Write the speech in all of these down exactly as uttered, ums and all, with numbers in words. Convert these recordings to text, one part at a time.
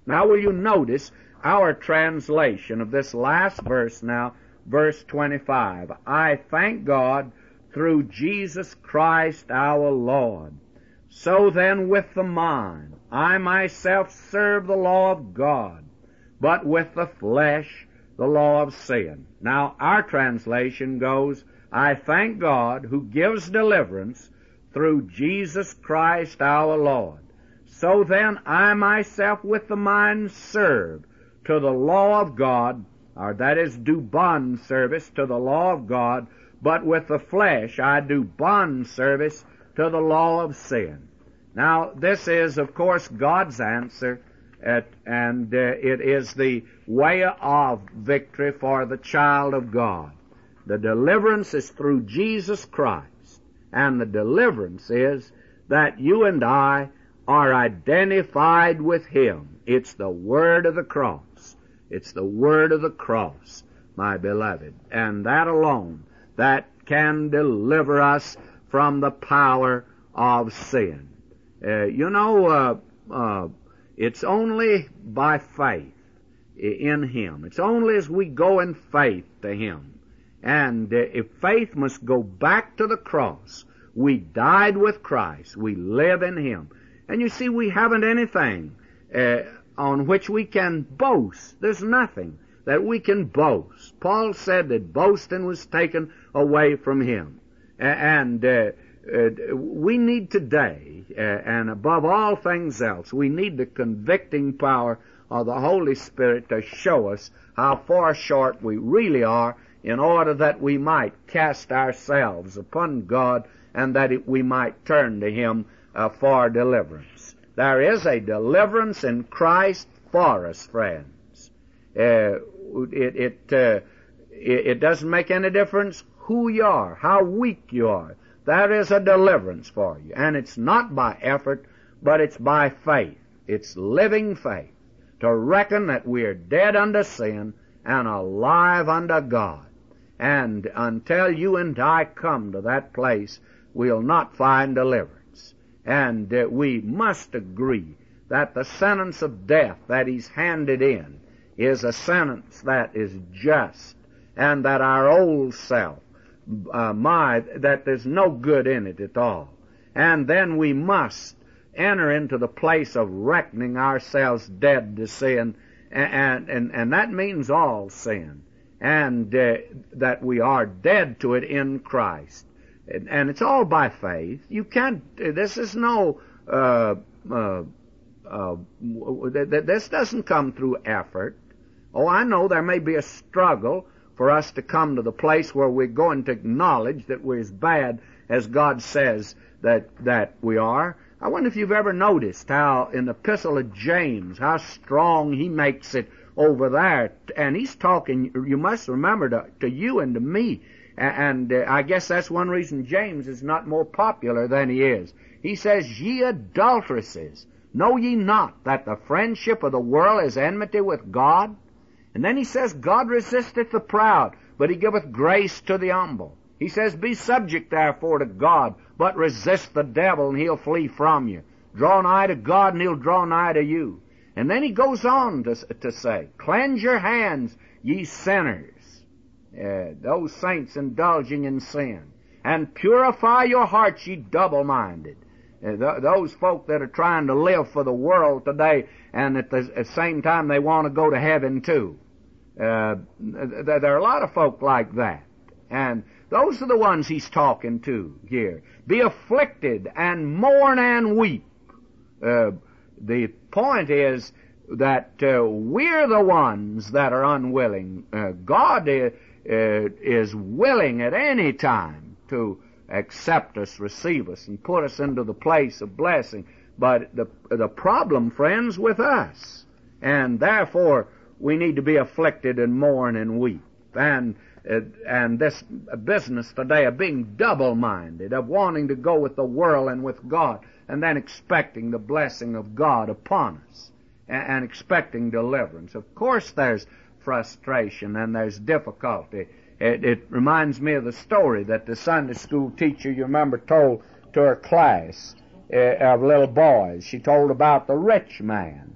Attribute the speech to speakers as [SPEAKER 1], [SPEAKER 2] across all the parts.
[SPEAKER 1] Now will you notice our translation of this last verse now, verse twenty-five. I thank God through Jesus Christ our Lord. So then with the mind, I myself serve the law of God, but with the flesh, the law of sin. Now our translation goes, I thank God who gives deliverance through Jesus Christ our Lord. So then I myself with the mind serve to the law of God, or that is, do bond service to the law of God, but with the flesh I do bond service to the law of sin. Now this is, of course, God's answer, at, and uh, it is the way of victory for the child of God. The deliverance is through Jesus Christ, and the deliverance is that you and I are identified with Him. It's the word of the cross. It's the word of the cross, my beloved, and that alone that can deliver us from the power of sin. Uh, you know, uh, uh, it's only by faith in Him. It's only as we go in faith to Him. And uh, if faith must go back to the cross, we died with Christ. We live in Him. And you see, we haven't anything uh, on which we can boast. There's nothing that we can boast. Paul said that boasting was taken away from him. And uh, uh, we need today, uh, and above all things else, we need the convicting power of the Holy Spirit to show us how far short we really are, in order that we might cast ourselves upon God and that it, we might turn to Him uh, for deliverance. There is a deliverance in Christ for us, friends. Uh, it it, uh, it it doesn't make any difference who you are, how weak you are. There is a deliverance for you, and it's not by effort, but it's by faith. It's living faith, to reckon that we are dead unto sin and alive unto God. And until you and I come to that place, we'll not find deliverance. And uh, we must agree that the sentence of death that He's handed in is a sentence that is just, and that our old self, uh, my, that there's no good in it at all. And then we must enter into the place of reckoning ourselves dead to sin, and, and, and that means all sin. And uh, that we are dead to it in Christ. And, and it's all by faith. You can't, uh, this is no, uh, uh, uh, this doesn't come through effort. Oh, I know there may be a struggle for us to come to the place where we're going to acknowledge that we're as bad as God says that, that we are. I wonder if you've ever noticed how in the Epistle of James, how strong he makes it over there, and he's talking, you must remember, to, to you and to me, and, and uh, I guess that's one reason James is not more popular than he is. He says, ye adulteresses, know ye not that the friendship of the world is enmity with God? And then he says, God resisteth the proud, but He giveth grace to the humble. He says, be subject therefore to God, but resist the devil, and he'll flee from you. Draw nigh to God, and He'll draw nigh to you. And then he goes on to, to say, cleanse your hands, ye sinners, uh, those saints indulging in sin, and purify your hearts, ye double-minded. Uh, th- those folk that are trying to live for the world today, and at the, at the same time they want to go to heaven too. Uh, th- there are a lot of folk like that. And those are the ones he's talking to here. Be afflicted and mourn and weep. Uh, The point is that uh, we're the ones that are unwilling. Uh, God is, uh, is willing at any time to accept us, receive us, and put us into the place of blessing. But the the problem, friends, with us, and therefore we need to be afflicted and mourn and weep. And uh, and this business today of being double-minded, of wanting to go with the world and with God, and then expecting the blessing of God upon us, and, and expecting deliverance. Of course there's frustration and there's difficulty. It, it reminds me of the story that the Sunday school teacher, you remember, told to her class uh, of little boys. She told about the rich man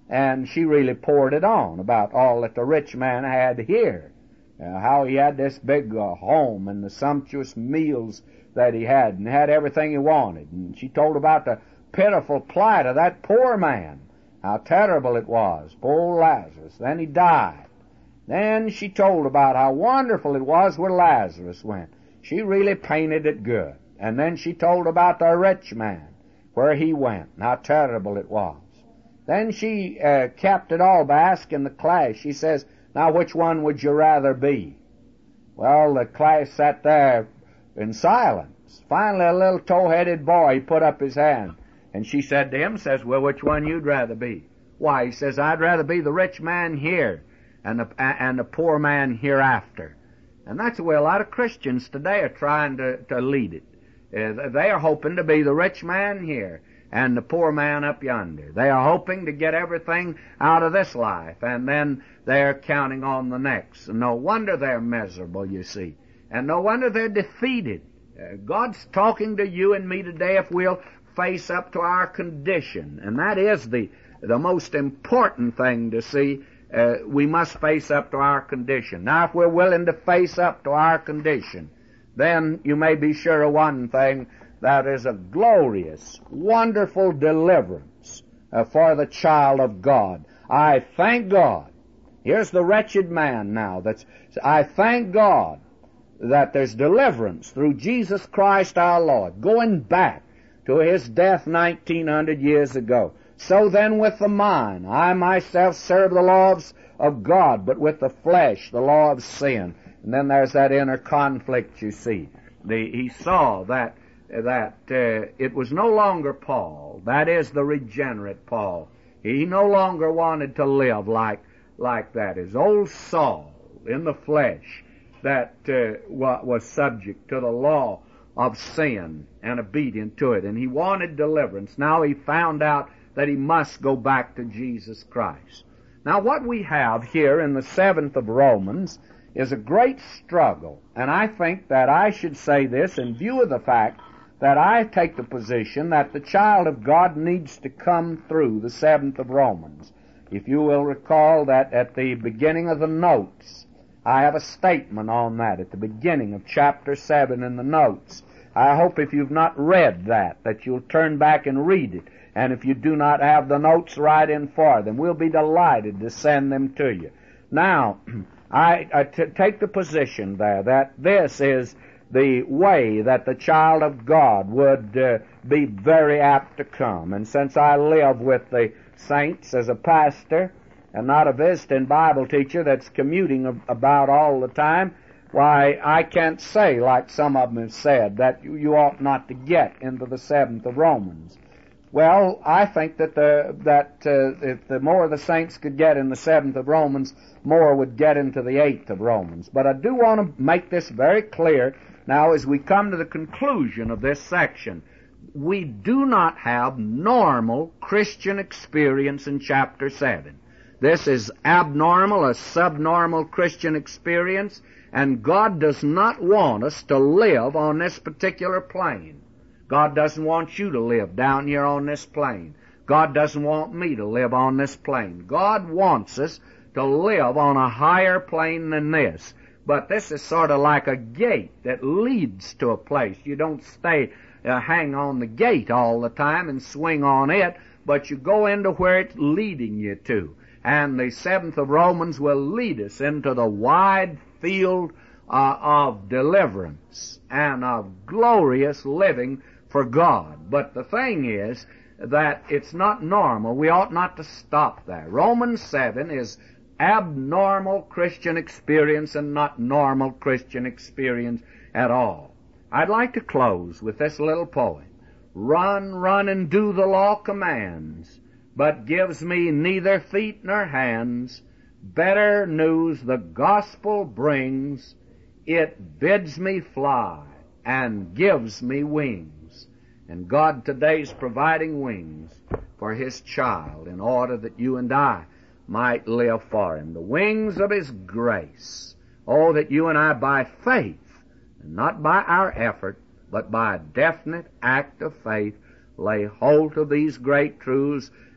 [SPEAKER 1] And she really poured it on about all that the rich man had here. Uh, how he had this big uh, home and the sumptuous meals that he had and had everything he wanted. And she told about the pitiful plight of that poor man, how terrible it was, poor Lazarus. Then he died. Then she told about how wonderful it was where Lazarus went. She really painted it good. And then she told about the rich man, where he went, and how terrible it was. Then she uh, capped it all by asking the class, she says, now which one would you rather be? Well, the class sat there in silence. Finally, a little tow-headed boy put up his hand, and she said to him, says, well, which one you'd rather be? Why, he says, I'd rather be the rich man here and the, and the poor man hereafter. And that's the way a lot of Christians today are trying to, to lead it. Uh, they are hoping to be the rich man here and the poor man up yonder. They are hoping to get everything out of this life, and then they're counting on the next. And no wonder they're miserable, you see. And no wonder they're defeated. Uh, God's talking to you and me today if we'll face up to our condition. And that is the, the most important thing to see. Uh, we must face up to our condition. Now, if we're willing to face up to our condition, then you may be sure of one thing, that is a glorious, wonderful deliverance uh, for the child of God. I thank God. Here's the wretched man now. That's, I thank God that there's deliverance through Jesus Christ our Lord, going back to His death nineteen hundred years ago. So then with the mind, I myself serve the laws of God, but with the flesh, the law of sin. And then there's that inner conflict, you see. The, he saw that that uh, it was no longer Paul, that is the regenerate Paul. He no longer wanted to live like like that. His old Saul in the flesh that uh, was subject to the law of sin and obedient to it. And he wanted deliverance. Now he found out that he must go back to Jesus Christ. Now what we have here in the seventh of Romans is a great struggle. And I think that I should say this in view of the fact that I take the position that the child of God needs to come through the seventh of Romans. If you will recall that at the beginning of the notes, I have a statement on that at the beginning of chapter seven in the notes. I hope if you've not read that, that you'll turn back and read it. And if you do not have the notes, write in for them. We'll be delighted to send them to you. Now, I, I t- take the position there that this is the way that the child of God would uh, be very apt to come. And since I live with the saints as a pastor and not a visiting Bible teacher that's commuting about all the time, why, I can't say, like some of them have said, that you, you ought not to get into the seventh of Romans. Well, I think that the that uh, if the more the saints could get in the seventh of Romans, more would get into the eighth of Romans. But I do want to make this very clear now as we come to the conclusion of this section. We do not have normal Christian experience in chapter seven. This is abnormal, a subnormal Christian experience, and God does not want us to live on this particular plane. God doesn't want you to live down here on this plane. God doesn't want me to live on this plane. God wants us to live on a higher plane than this. But this is sort of like a gate that leads to a place. You don't stay, uh, hang on the gate all the time and swing on it, but you go into where it's leading you to. And the seventh of Romans will lead us into the wide field uh, of deliverance and of glorious living for God. But the thing is that it's not normal. We ought not to stop there. Romans seven is abnormal Christian experience and not normal Christian experience at all. I'd like to close with this little poem. Run, run, and do the law commands, but gives me neither feet nor hands. Better news the gospel brings. It bids me fly and gives me wings. And God today's providing wings for His child in order that you and I might live for Him. The wings of His grace. Oh, that you and I by faith, and not by our effort, but by a definite act of faith, lay hold of these great truths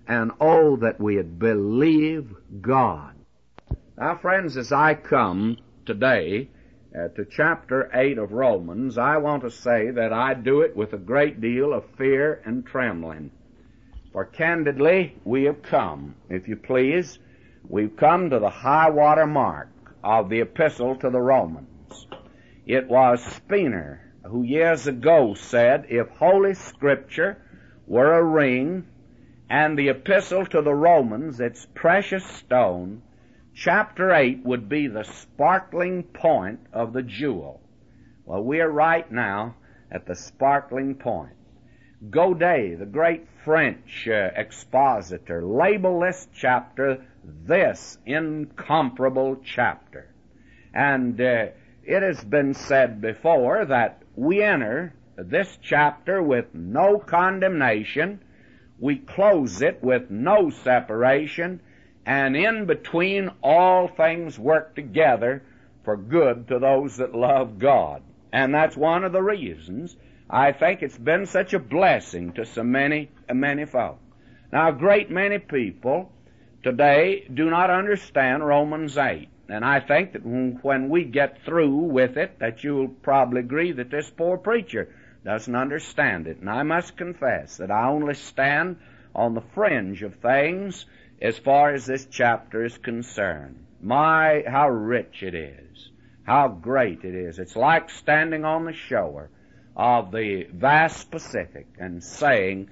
[SPEAKER 1] and oh, that we had believed God. Now, friends, as I come today uh, to chapter eight of Romans, I want to say that I do it with a great deal of fear and trembling. For candidly, we have come, if you please, we've come to the high water mark of the epistle to the Romans. It was Spener who years ago said, if Holy Scripture were a ring and the epistle to the Romans its precious stone, chapter eight would be the sparkling point of the jewel. Well, we're right now at the sparkling point. Godet, the great French uh, expositor, labeled this chapter this incomparable chapter. And uh, it has been said before that we enter this chapter with no condemnation, we close it with no separation, and in between all things work together for good to those that love God. And that's one of the reasons I think it's been such a blessing to so many, many folk. Now, a great many people today do not understand Romans eight. And I think that when we get through with it, that you'll probably agree that this poor preacher doesn't understand it. And I must confess that I only stand on the fringe of things as far as this chapter is concerned. My, how rich it is. How great it is. It's like standing on the shore of the vast Pacific and saying,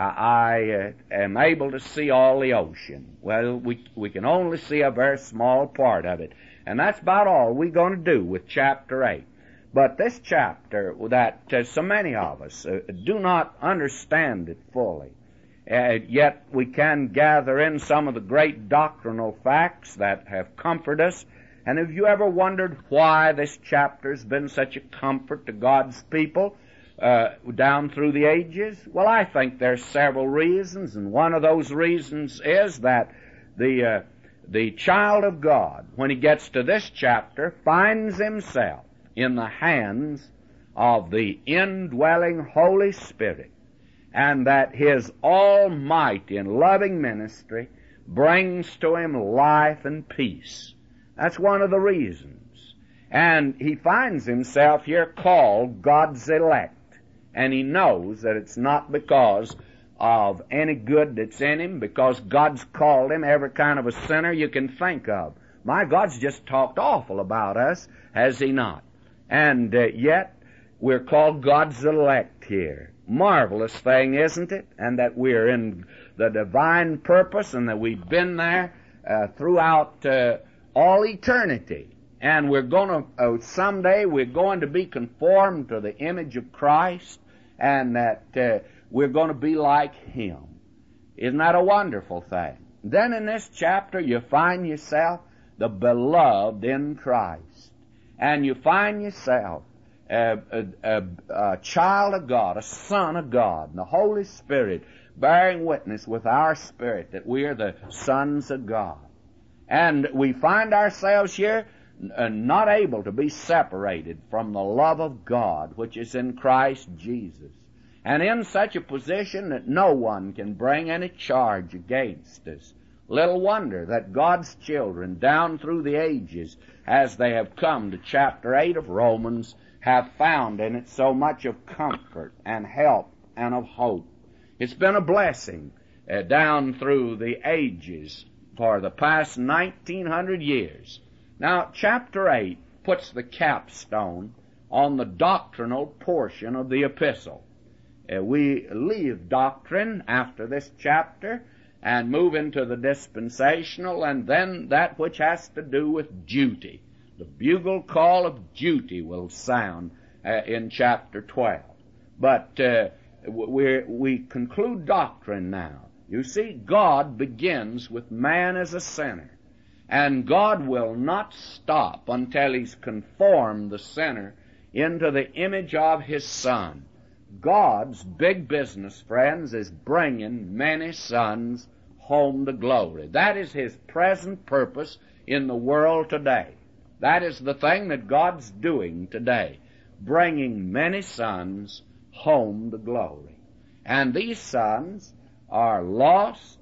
[SPEAKER 1] I uh, am able to see all the ocean. Well, we we can only see a very small part of it. And that's about all we're going to do with chapter eight. But this chapter that uh, so many of us uh, do not understand it fully, uh, yet we can gather in some of the great doctrinal facts that have comforted us. And have you ever wondered why this chapter has been such a comfort to God's people Uh, down through the ages? Well, I think there's several reasons, and one of those reasons is that the uh, the child of God, when he gets to this chapter, finds himself in the hands of the indwelling Holy Spirit, and that his almighty and loving ministry brings to him life and peace. That's one of the reasons. And he finds himself here called God's elect. And he knows that it's not because of any good that's in him, because God's called him every kind of a sinner you can think of. My God's just talked awful about us, has he not? And uh, yet, we're called God's elect here. Marvelous thing, isn't it? And that we're in the divine purpose, and that we've been there uh, throughout uh, all eternity. And we're going to, uh, someday we're going to be conformed to the image of Christ, and that uh, we're going to be like Him. Isn't that a wonderful thing? Then in this chapter you find yourself the beloved in Christ. And you find yourself a, a, a, a child of God, a son of God, and the Holy Spirit bearing witness with our spirit that we are the sons of God. And we find ourselves here Uh, not able to be separated from the love of God which is in Christ Jesus, and in such a position that no one can bring any charge against us. Little wonder that God's children down through the ages, as they have come to chapter eight of Romans, have found in it so much of comfort and help and of hope. It's been a blessing uh, down through the ages for the past nineteen hundred years. Now, chapter eight puts the capstone on the doctrinal portion of the epistle. Uh, we leave doctrine after this chapter and move into the dispensational, and then that which has to do with duty. The bugle call of duty will sound uh, in chapter twelve. But uh, we we conclude doctrine now. You see, God begins with man as a sinner. And God will not stop until He's conformed the sinner into the image of His Son. God's big business, friends, is bringing many sons home to glory. That is His present purpose in the world today. That is the thing that God's doing today, bringing many sons home to glory. And these sons are lost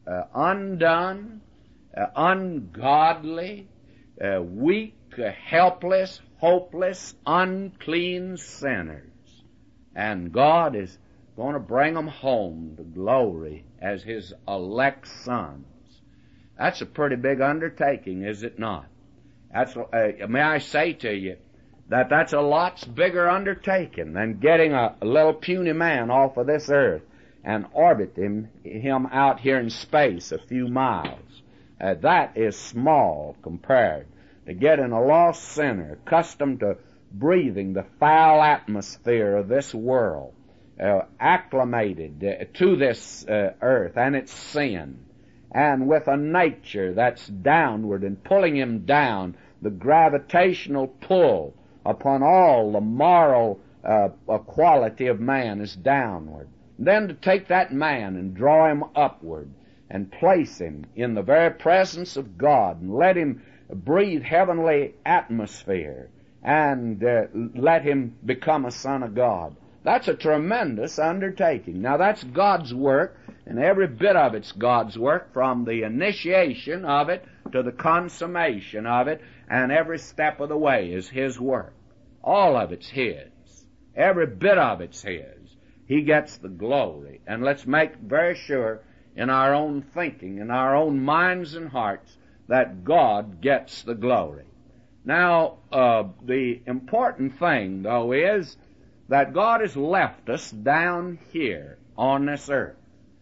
[SPEAKER 1] uh, undone, uh, ungodly, uh, weak, uh, helpless, hopeless, unclean sinners. And God is going to bring them home to glory as His elect sons. That's a pretty big undertaking, is it not? That's, uh, may I say to you that that's a lots bigger undertaking than getting a, a little puny man off of this earth and orbiting him out here in space a few miles. Uh, that is small compared to getting a lost sinner accustomed to breathing the foul atmosphere of this world, uh, acclimated uh, to this uh, earth and its sin, and with a nature that's downward and pulling him down, the gravitational pull upon all the moral uh, quality of man is downward. Then to take that man and draw him upward and place him in the very presence of God and let him breathe heavenly atmosphere and uh, let him become a son of God. That's a tremendous undertaking. Now that's God's work, and every bit of it's God's work, from the initiation of it to the consummation of it, and every step of the way is His work. All of it's His. Every bit of it's His. He gets the glory. And let's make very sure in our own thinking, in our own minds and hearts, that God gets the glory. Now, uh, the important thing, though, is that God has left us down here on this earth.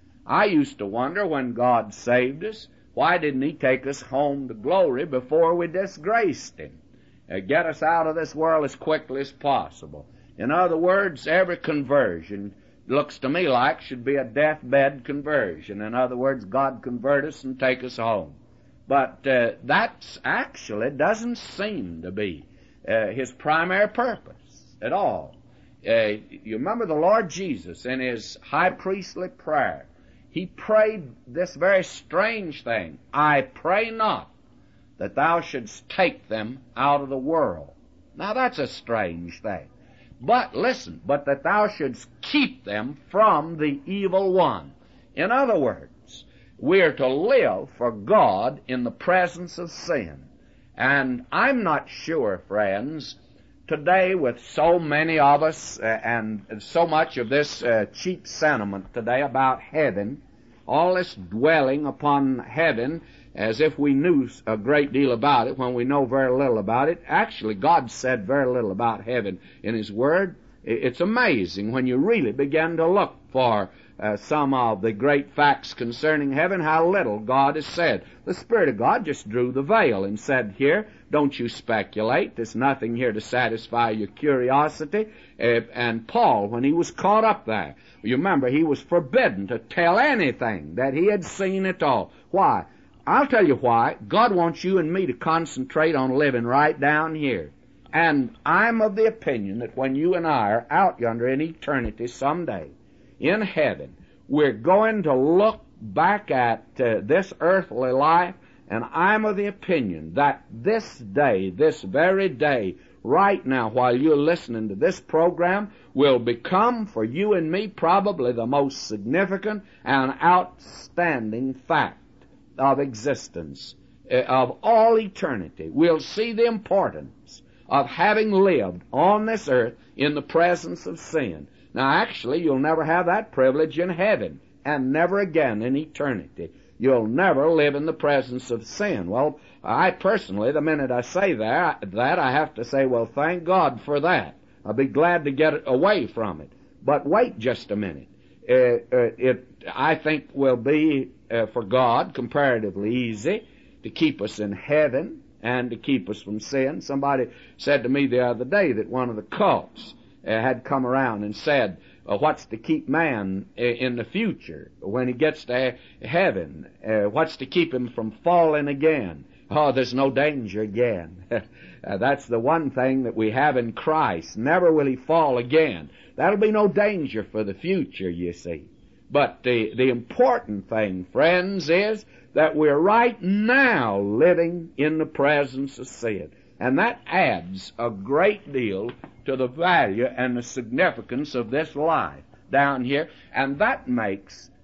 [SPEAKER 1] I used to wonder, when God saved us, why didn't He take us home to glory before we disgraced Him? Uh, get us out of this world as quickly as possible. In other words, every conversion, looks to me like, should be a deathbed conversion. In other words, God convert us and take us home. But uh, that actually doesn't seem to be uh, His primary purpose at all. Uh, you remember the Lord Jesus in His high priestly prayer. He prayed this very strange thing: I pray not that thou shouldst take them out of the world. Now that's a strange thing. But listen, but that thou shouldst keep them from the evil one. In other words, we are to live for God in the presence of sin. And I'm not sure, friends, today with so many of us uh, and so much of this uh, cheap sentiment today about heaven, all this dwelling upon heaven as if we knew a great deal about it when we know very little about it. Actually, God said very little about heaven in His Word. It's amazing when you really begin to look for uh, some of the great facts concerning heaven, how little God has said. The Spirit of God just drew the veil and said, here, don't you speculate. There's nothing here to satisfy your curiosity. Uh, and Paul, when he was caught up there, you remember, he was forbidden to tell anything that he had seen at all. Why? I'll tell you why. God wants you and me to concentrate on living right down here. And I'm of the opinion that when you and I are out yonder in eternity someday, in heaven, we're going to look back at uh, this earthly life, and I'm of the opinion that this day, this very day, right now, while you're listening to this program, will become for you and me probably the most significant and outstanding fact of existence, uh, of all eternity. We'll see the importance of having lived on this earth in the presence of sin. Now, actually, you'll never have that privilege in heaven, and never again in eternity. You'll never live in the presence of sin. Well, I personally, the minute I say that, that I have to say, well, thank God for that. I'll be glad to get away from it. But wait just a minute. Uh, uh, it, I think, will be uh, for God comparatively easy to keep us in heaven and to keep us from sin. Somebody said to me the other day that one of the cults uh, had come around and said, uh, what's to keep man in the future when he gets to heaven? Uh, what's to keep him from falling again? Oh, there's no danger again. uh, that's the one thing that we have in Christ. Never will he fall again. That'll be no danger for the future, you see. But the, the important thing, friends, is that we're right now living in the presence of sin. And that adds a great deal to the value and the significance of this life down here. And that makes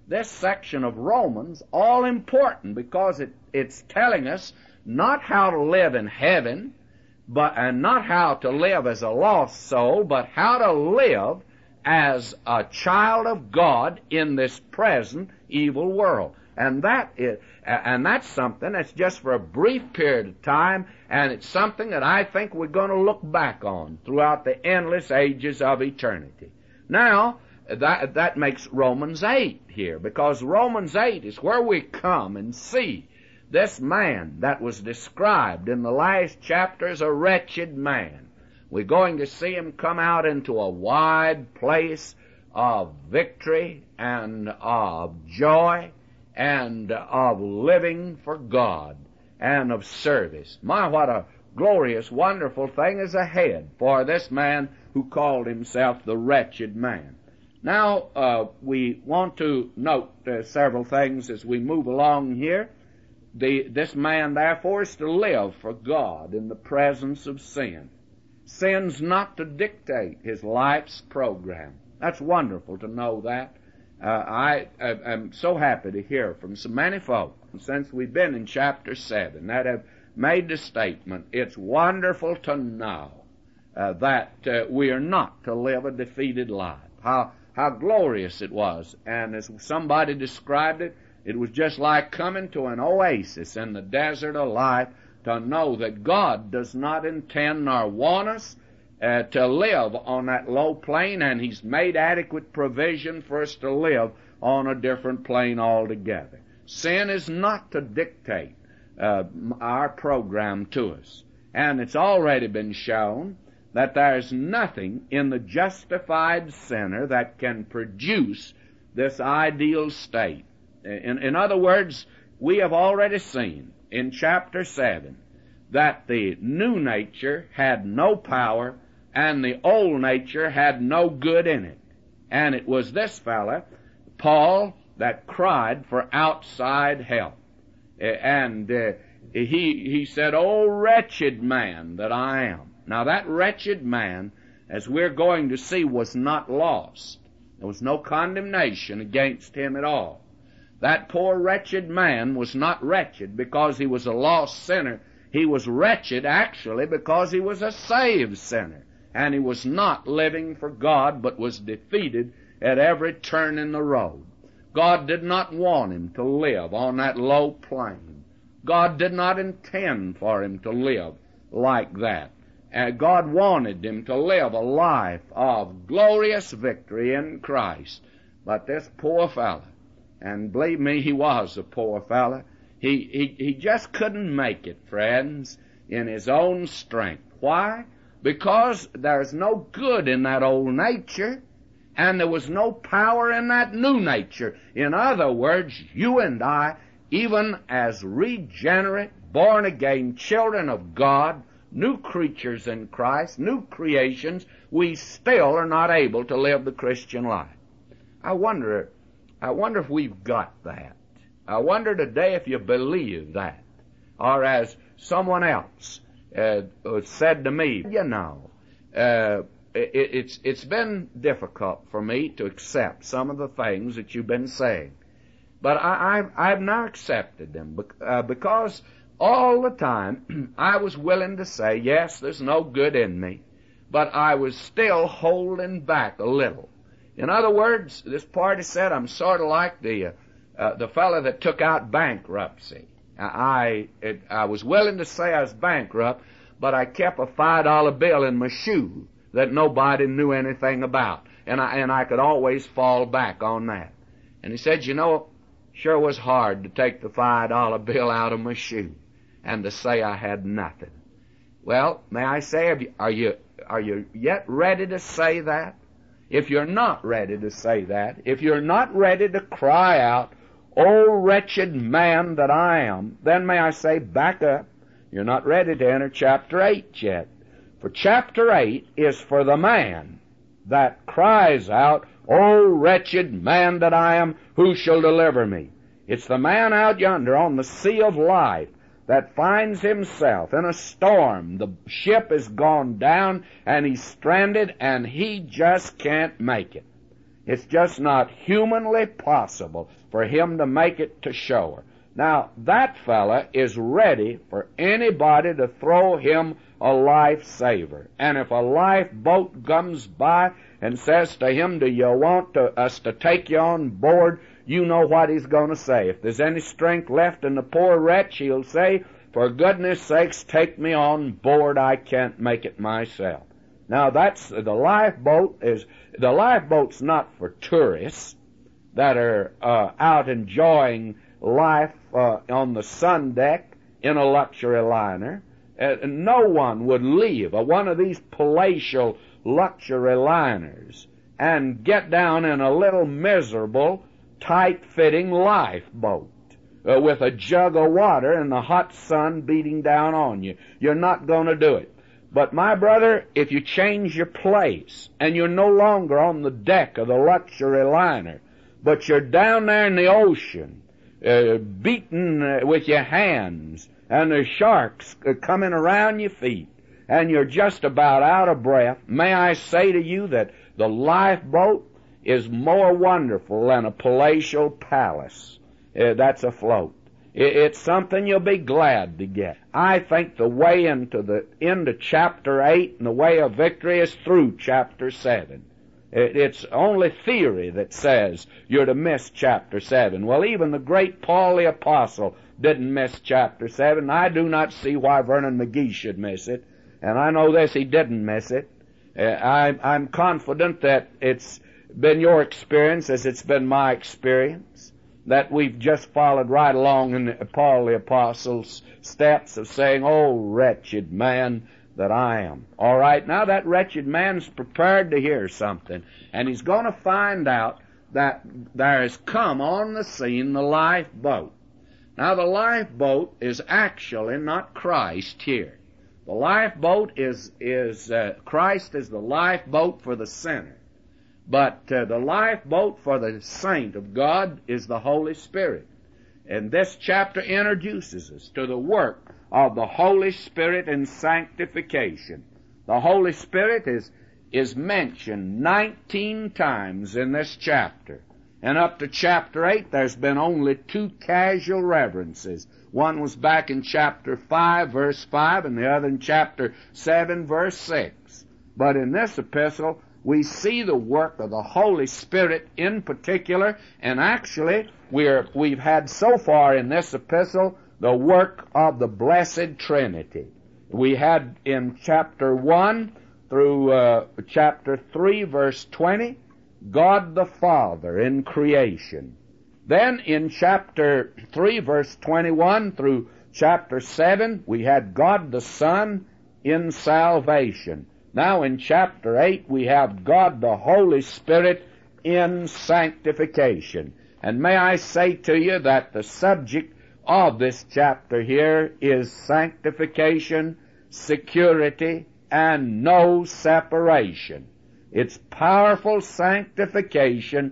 [SPEAKER 1] this section of Romans all important because it, it's telling us not how to live in heaven, but and not how to live as a lost soul, but how to live as a child of God in this present evil world. And that is, and that's something that's just for a brief period of time, and it's something that I think we're going to look back on throughout the endless ages of eternity. Now, that, that makes Romans eight here, because Romans eight is where we come and see this man that was described in the last chapter as a wretched man. We're going to see him come out into a wide place of victory and of joy and of living for God and of service. My, what a glorious, wonderful thing is ahead for this man who called himself the wretched man. Now, uh, we want to note uh, several things as we move along here. The, this man, therefore, is to live for God in the presence of sin. Sin's not to dictate his life's program. That's wonderful to know that. Uh, I am so happy to hear from so many folk since we've been in chapter seven that have made the statement, it's wonderful to know uh, that uh, we are not to live a defeated life. How, how glorious it was. And as somebody described it, it was just like coming to an oasis in the desert of life to know that God does not intend nor want us uh, to live on that low plane, and He's made adequate provision for us to live on a different plane altogether. Sin is not to dictate uh, our program to us. And it's already been shown that there's nothing in the justified sinner that can produce this ideal state. In, in other words, we have already seen in chapter seven that the new nature had no power and the old nature had no good in it. And it was this fella, Paul, that cried for outside help. And uh, he, he said, "Oh, wretched man that I am." Now that wretched man, as we're going to see, was not lost. There was no condemnation against him at all. That poor wretched man was not wretched because he was a lost sinner. He was wretched actually because he was a saved sinner. And he was not living for God, but was defeated at every turn in the road. God did not want him to live on that low plane. God did not intend for him to live like that. Uh, God wanted him to live a life of glorious victory in Christ. But this poor fella, and believe me, he was a poor fella, he, he, he just couldn't make it, friends, in his own strength. Why? Because there's no good in that old nature, and there was no power in that new nature. In other words, you and I, even as regenerate, born-again children of God, new creatures in Christ, new creations, we still are not able to live the Christian life. I wonder, I wonder if we've got that. I wonder today if you believe that. Or as someone else uh, said to me, you know, uh, it, it's, it's been difficult for me to accept some of the things that you've been saying. But I, I've, I've now accepted them uh, because all the time I was willing to say, yes, there's no good in me, but I was still holding back a little. In other words, this party said I'm sort of like the uh, uh, the fellow that took out bankruptcy. I it, I was willing to say I was bankrupt, but I kept a five dollar bill in my shoe that nobody knew anything about, and I and I could always fall back on that. And he said, you know, sure was hard to take the five dollar bill out of my shoe and to say I had nothing. Well, may I say, are you are you yet ready to say that? If you're not ready to say that, if you're not ready to cry out, "Oh, wretched man that I am," then may I say, back up. You're not ready to enter chapter eight yet. For chapter eight is for the man that cries out, "Oh, wretched man that I am, who shall deliver me?" It's the man out yonder on the sea of life that finds himself in a storm. The ship has gone down and he's stranded and he just can't make it. It's just not humanly possible for him to make it to shore. Now, that fella is ready for anybody to throw him a lifesaver. And if a lifeboat comes by and says to him, do you want to, us to take you on board, you know what he's going to say. If there's any strength left in the poor wretch, he'll say, for goodness sakes, take me on board. I can't make it myself. Now, that's the lifeboat is the lifeboat's not for tourists that are uh, out enjoying life uh, on the sun deck in a luxury liner. Uh, no one would leave uh, one of these palatial luxury liners and get down in a little miserable, tight-fitting lifeboat uh, with a jug of water and the hot sun beating down on you. You're not going to do it. But, my brother, if you change your place and you're no longer on the deck of the luxury liner, but you're down there in the ocean, uh, beaten uh, with your hands, and the sharks uh, coming around your feet, and you're just about out of breath, may I say to you that the lifeboat is more wonderful than a palatial palace uh, that's afloat. It's something you'll be glad to get. I think the way into the into chapter eight and the way of victory is through chapter seven. It's only theory that says you're to miss chapter seven. Well, even the great Paul the Apostle didn't miss chapter seven. I do not see why Vernon McGee should miss it. And I know this, he didn't miss it. Uh, I, I'm confident that it's been your experience as it's been my experience, that we've just followed right along in Paul the Apostle's steps of saying, oh, wretched man that I am. All right, now that wretched man's prepared to hear something, and he's going to find out that there has come on the scene the lifeboat. Now, the lifeboat is actually not Christ here. The lifeboat is, is uh, Christ is the lifeboat for the sinner. But uh, the lifeboat for the saint of God is the Holy Spirit. And this chapter introduces us to the work of the Holy Spirit in sanctification. The Holy Spirit is, is mentioned nineteen times in this chapter. And up to chapter eight, there's been only two casual references. One was back in chapter five, verse five, and the other in chapter seven, verse six. But in this epistle, we see the work of the Holy Spirit in particular, and actually we're, we've had so far in this epistle the work of the Blessed Trinity. We had in chapter one through uh, chapter three, verse twenty, God the Father in creation. Then in chapter three, verse twenty-one through chapter seven, we had God the Son in salvation. Now in chapter eight, we have God the Holy Spirit in sanctification. And may I say to you that the subject of this chapter here is sanctification, security, and no separation. It's powerful sanctification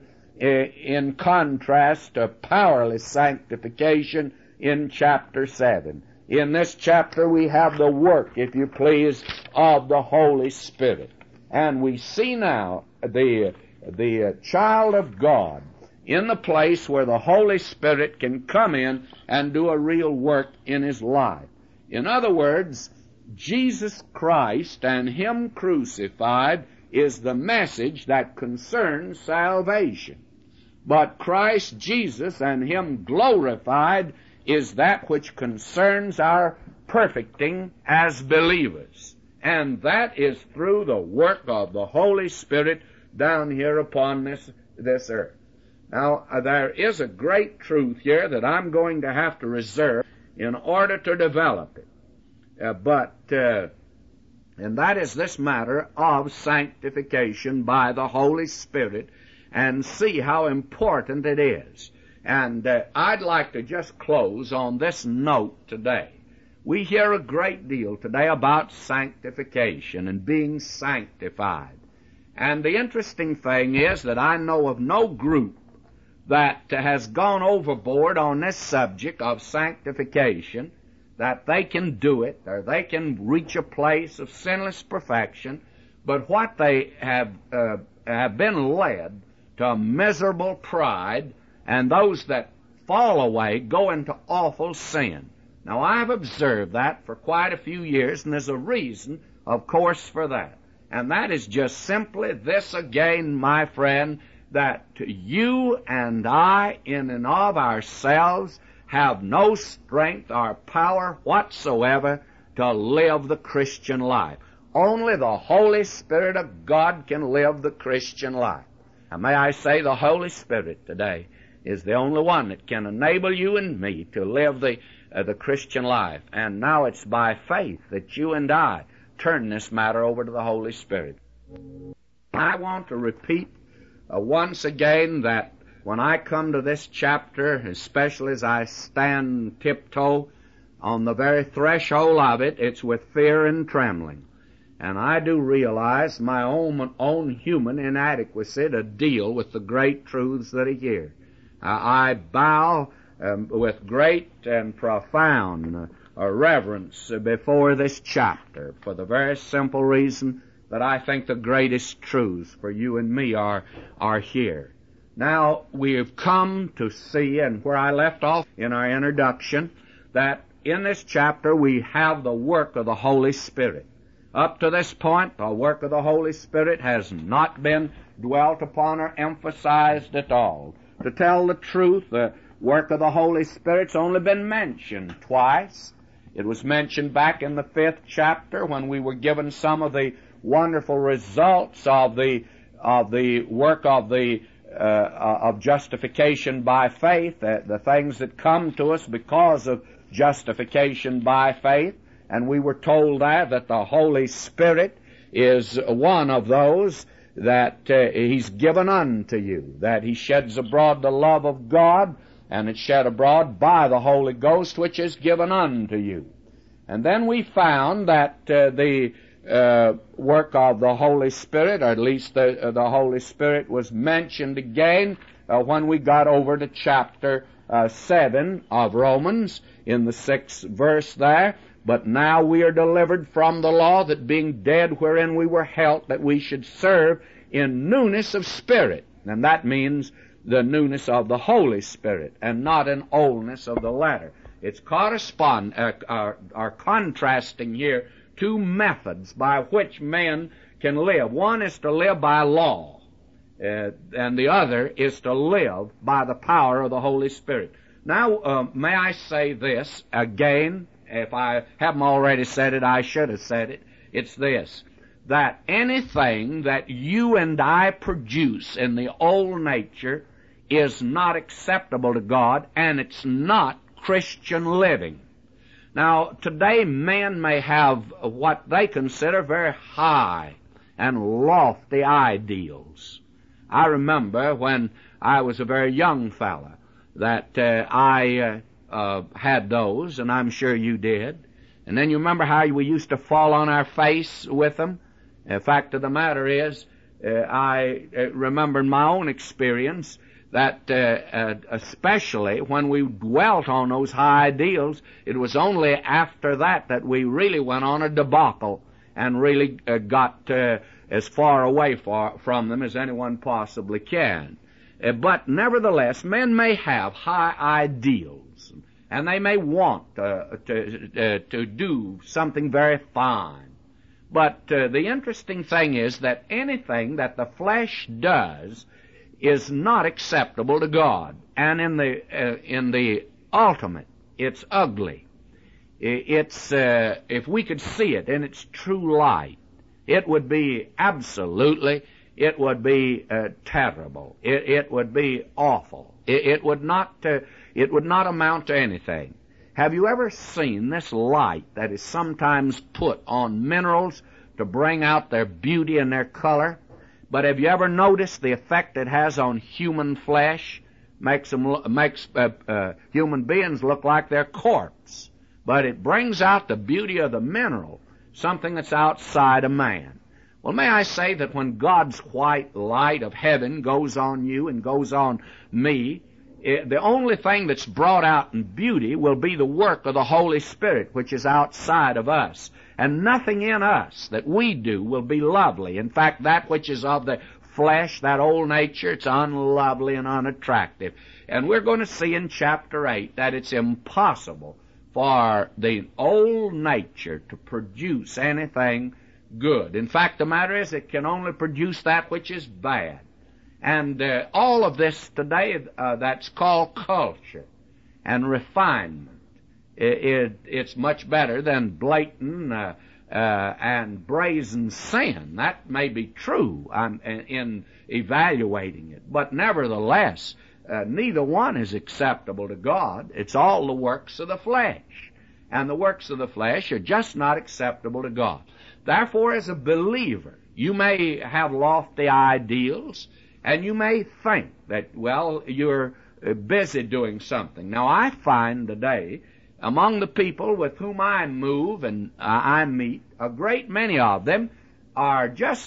[SPEAKER 1] in contrast to powerless sanctification in chapter seven. In this chapter we have the work, if you please, of the Holy Spirit. And we see now the, the child of God in the place where the Holy Spirit can come in and do a real work in his life. In other words, Jesus Christ and Him crucified is the message that concerns salvation. But Christ Jesus and Him glorified is that which concerns our perfecting as believers. And that is through the work of the Holy Spirit down here upon this, this earth. Now, uh, there is a great truth here that I'm going to have to reserve in order to develop it. Uh, but, uh, and that is this matter of sanctification by the Holy Spirit, and see how important it is. And uh, I'd like to just close on this note today. We hear a great deal today about sanctification and being sanctified. And the interesting thing is that I know of no group that has gone overboard on this subject of sanctification, that they can do it, or they can reach a place of sinless perfection, but what they have, uh, have been led to miserable pride, and those that fall away go into awful sin. Now, I've observed that for quite a few years, and there's a reason, of course, for that. And that is just simply this again, my friend, that you and I, in and of ourselves, have no strength or power whatsoever to live the Christian life. Only the Holy Spirit of God can live the Christian life. And may I say, the Holy Spirit today is the only one that can enable you and me to live the uh, the Christian life. And now it's by faith that you and I turn this matter over to the Holy Spirit. I want to repeat uh, once again that when I come to this chapter, especially as I stand tiptoe on the very threshold of it, it's with fear and trembling. And I do realize my own, own human inadequacy to deal with the great truths that are here. Uh, I bow um, with great and profound uh, reverence before this chapter for the very simple reason that I think the greatest truths for you and me are, are here. Now, we have come to see, and where I left off in our introduction, that in this chapter we have the work of the Holy Spirit. Up to this point, the work of the Holy Spirit has not been dwelt upon or emphasized at all. To tell the truth, the work of the Holy Spirit's only been mentioned twice. It was mentioned back in the fifth chapter when we were given some of the wonderful results of the of the work of the uh, of justification by faith, the, the things that come to us because of justification by faith. And we were told that, that the Holy Spirit is one of those that uh, He's given unto you, that He sheds abroad the love of God, and it's shed abroad by the Holy Ghost, which is given unto you. And then we found that uh, the uh, work of the Holy Spirit, or at least the, uh, the Holy Spirit was mentioned again uh, when we got over to chapter uh, seven of Romans, in the sixth verse there. But now we are delivered from the law, that being dead wherein we were held, that we should serve in newness of spirit. And that means the newness of the Holy Spirit, and not in oldness of the letter. It's correspond, uh, uh, are contrasting here two methods by which men can live. One is to live by law, uh, and the other is to live by the power of the Holy Spirit. Now, uh, may I say this again? If I haven't already said it, I should have said it. It's this, that anything that you and I produce in the old nature is not acceptable to God, and it's not Christian living. Now, today men may have what they consider very high and lofty ideals. I remember when I was a very young fella that uh, I... Uh, Uh, had those, and I'm sure you did. And then you remember how we used to fall on our face with them? The fact of the matter is, uh, I uh, remember in my own experience that uh, uh, especially when we dwelt on those high ideals, it was only after that that we really went on a debacle and really uh, got uh, as far away for, from them as anyone possibly can. Uh, but nevertheless, men may have high ideals, and they may want uh, to uh, to do something very fine. But uh, the interesting thing is that anything that the flesh does is not acceptable to God, and in the uh, in the ultimate, it's ugly. It's uh, if we could see it in its true light, it would be absolutely. It would be uh, terrible. It, it would be awful. It, it would not. Uh, it would not amount to anything. Have you ever seen this light that is sometimes put on minerals to bring out their beauty and their color? But have you ever noticed the effect it has on human flesh? Makes them makes uh, uh, human beings look like they're corpse. But it brings out the beauty of the mineral, something that's outside of man. Well, may I say that when God's white light of heaven goes on you and goes on me, it, the only thing that's brought out in beauty will be the work of the Holy Spirit, which is outside of us. And nothing in us that we do will be lovely. In fact, that which is of the flesh, that old nature, it's unlovely and unattractive. And we're going to see in chapter eight that it's impossible for the old nature to produce anything good. In fact, the matter is it can only produce that which is bad. And uh, all of this today, uh, that's called culture and refinement. It, it, it's much better than blatant uh, uh, and brazen sin. That may be true um, in, in evaluating it. But nevertheless, uh, neither one is acceptable to God. It's all the works of the flesh. And the works of the flesh are just not acceptable to God. Therefore, as a believer, you may have lofty ideals, and you may think that, well, you're busy doing something. Now, I find today, among the people with whom I move and uh, I meet, a great many of them are just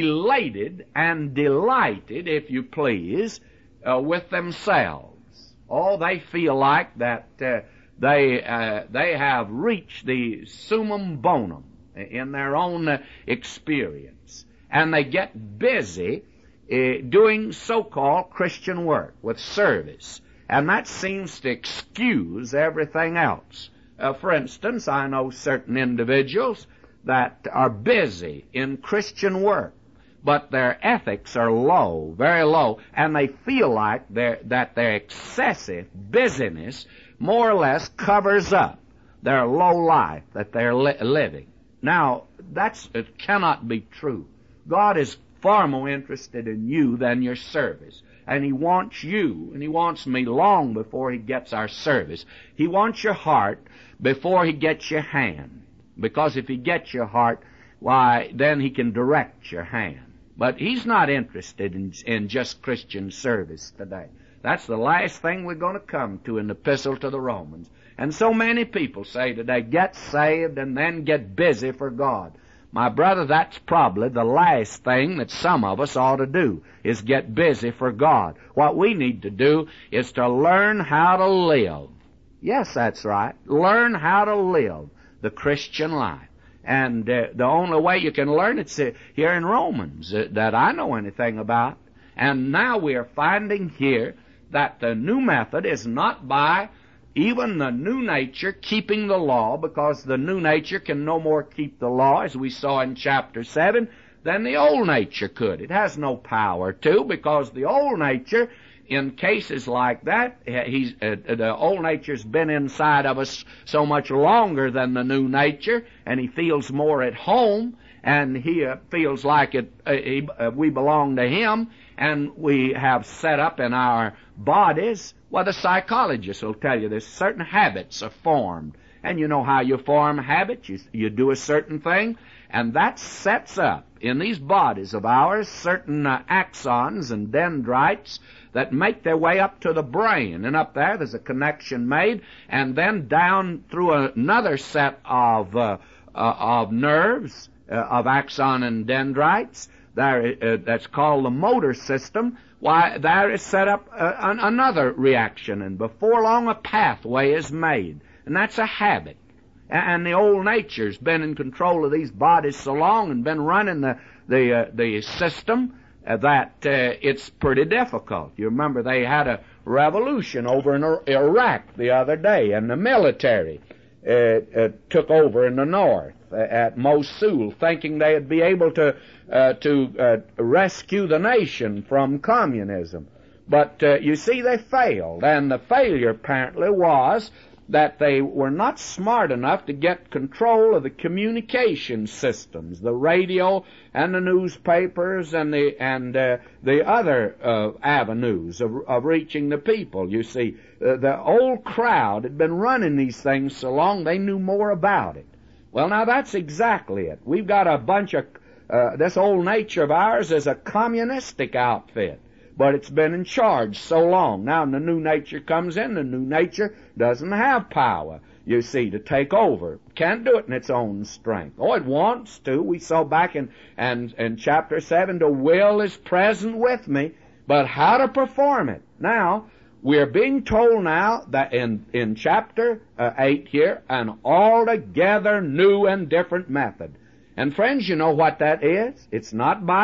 [SPEAKER 1] elated and delighted, if you please, uh, with themselves. Oh, they feel like that uh, they uh, they have reached the summum bonum in their own uh, experience, and they get busy uh, doing so-called Christian work with service, and that seems to excuse everything else. Uh, for instance, I know certain individuals that are busy in Christian work, but their ethics are low, very low, and they feel like they're, that their excessive busyness more or less covers up their low life that they're li- living. Now, that's, it cannot be true. God is far more interested in you than your service. And He wants you, and He wants me long before He gets our service. He wants your heart before He gets your hand. Because if He gets your heart, why, then He can direct your hand. But He's not interested in, in just Christian service today. That's the last thing we're going to come to in the Epistle to the Romans. And so many people say today, get saved and then get busy for God. My brother, that's probably the last thing that some of us ought to do, is get busy for God. What we need to do is to learn how to live. Yes, that's right. Learn how to live the Christian life. And uh, the only way you can learn it's uh, here in Romans uh, that I know anything about. And now we are finding here that the new method is not by even the new nature keeping the law, because the new nature can no more keep the law, as we saw in chapter seven, than the old nature could. It has no power to, because the old nature, in cases like that, he's, uh, the old nature's been inside of us so much longer than the new nature, and he feels more at home, and he uh, feels like it, uh, he, uh, we belong to him, and we have set up in our bodies. Well, the psychologists will tell you there's certain habits are formed. And you know how you form habits. You, you do a certain thing, and that sets up in these bodies of ours certain uh, axons and dendrites that make their way up to the brain. And up there, there's a connection made, and then down through another set of, uh, uh, of nerves, uh, of axon and dendrites, there, uh, that's called the motor system. Why, there is set up uh, an, another reaction, and before long a pathway is made, and that's a habit. And the old nature's been in control of these bodies so long and been running the the uh, the system uh, that uh, it's pretty difficult. You remember they had a revolution over in Iraq the other day, and the military uh, uh, took over in the north uh, at Mosul, thinking they'd be able to Uh, to uh, rescue the nation from communism. But uh, you see, they failed, and the failure apparently was that they were not smart enough to get control of the communication systems, the radio and the newspapers and the and uh, the other uh, avenues of, of reaching the people. You see, uh, the old crowd had been running these things so long they knew more about it. Well, now that's exactly it. We've got a bunch of Uh, this old nature of ours is a communistic outfit, but it's been in charge so long. Now the new nature comes in, the new nature doesn't have power, you see, to take over. Can't do it in its own strength. Oh, it wants to. We saw back in, in, in chapter seven, the will is present with me, but how to perform it? Now, we're being told now that in, in chapter uh, eight here, an altogether new and different method. And friends, you know what that is? It's not by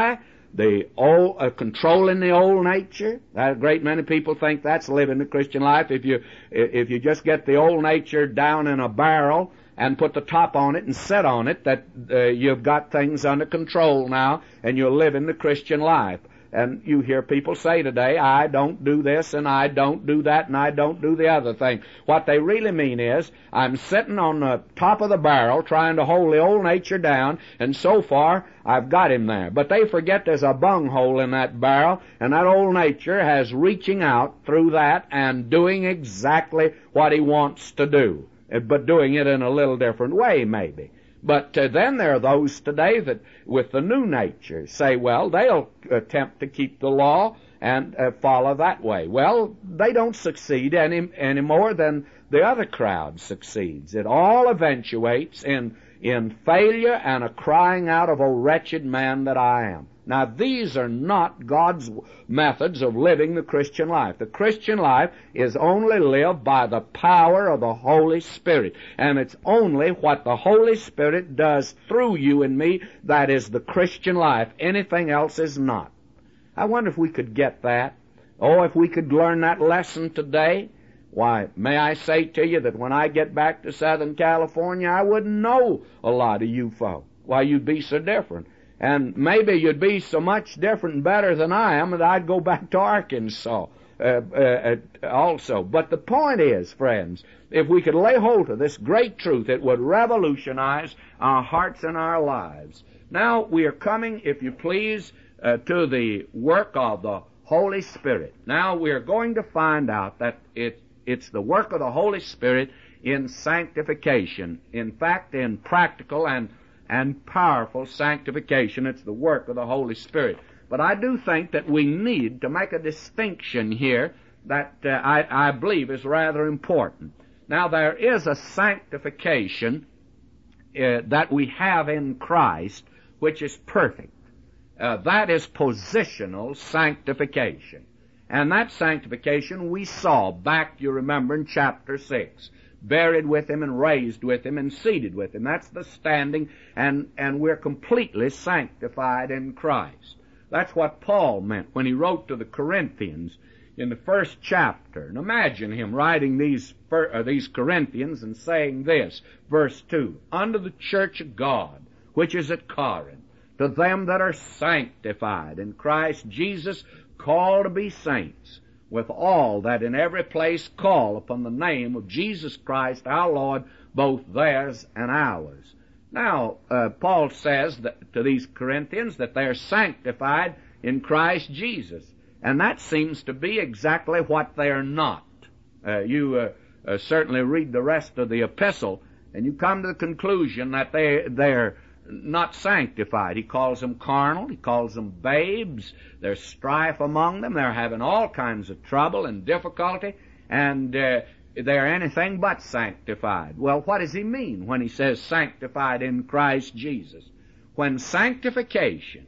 [SPEAKER 1] the old, uh, controlling the old nature. A great many people think that's living the Christian life. If you, if you just get the old nature down in a barrel and put the top on it and sit on it, that uh, you've got things under control now and you're living the Christian life. And you hear people say today, I don't do this and I don't do that and I don't do the other thing. What they really mean is, I'm sitting on the top of the barrel trying to hold the old nature down, and so far I've got him there. But they forget there's a bunghole in that barrel, and that old nature has reaching out through that and doing exactly what he wants to do, but doing it in a little different way maybe. But uh, then there are those today that, with the new nature, say, well, they'll attempt to keep the law and uh, follow that way. Well, they don't succeed any, any more than the other crowd succeeds. It all eventuates in, in failure and a crying out of, "O wretched man that I am." Now, these are not God's methods of living the Christian life. The Christian life is only lived by the power of the Holy Spirit. And it's only what the Holy Spirit does through you and me that is the Christian life. Anything else is not. I wonder if we could get that. Oh, if we could learn that lesson today. Why, may I say to you that when I get back to Southern California, I wouldn't know a lot of you folk. Why, you'd be so different. And maybe you'd be so much different and better than I am that I'd go back to Arkansas uh, uh, also. But the point is, friends, if we could lay hold of this great truth, it would revolutionize our hearts and our lives. Now we are coming, if you please, uh, to the work of the Holy Spirit. Now we are going to find out that it, it's the work of the Holy Spirit in sanctification. In fact, in practical and and powerful sanctification. It's the work of the Holy Spirit. But I do think that we need to make a distinction here that uh, I, I believe is rather important. Now, there is a sanctification uh, that we have in Christ which is perfect. Uh, that is positional sanctification. And that sanctification we saw back, you remember, in chapter six. Buried with him and raised with him and seated with him. That's the standing, and, and we're completely sanctified in Christ. That's what Paul meant when he wrote to the Corinthians in the first chapter. And imagine him writing these, uh, these Corinthians and saying this, verse two, "Unto the church of God, which is at Corinth, to them that are sanctified in Christ Jesus, called to be saints, with all that in every place call upon the name of Jesus Christ our Lord, both theirs and ours." Now, uh, Paul says that, to these Corinthians, that they're sanctified in Christ Jesus. And that seems to be exactly what they're not. Uh, you uh, uh, certainly read the rest of the epistle, and you come to the conclusion that they, they're not sanctified. He calls them carnal. He calls them babes. There's strife among them. They're having all kinds of trouble and difficulty, and uh, they're anything but sanctified. Well, what does he mean when he says sanctified in Christ Jesus? When sanctification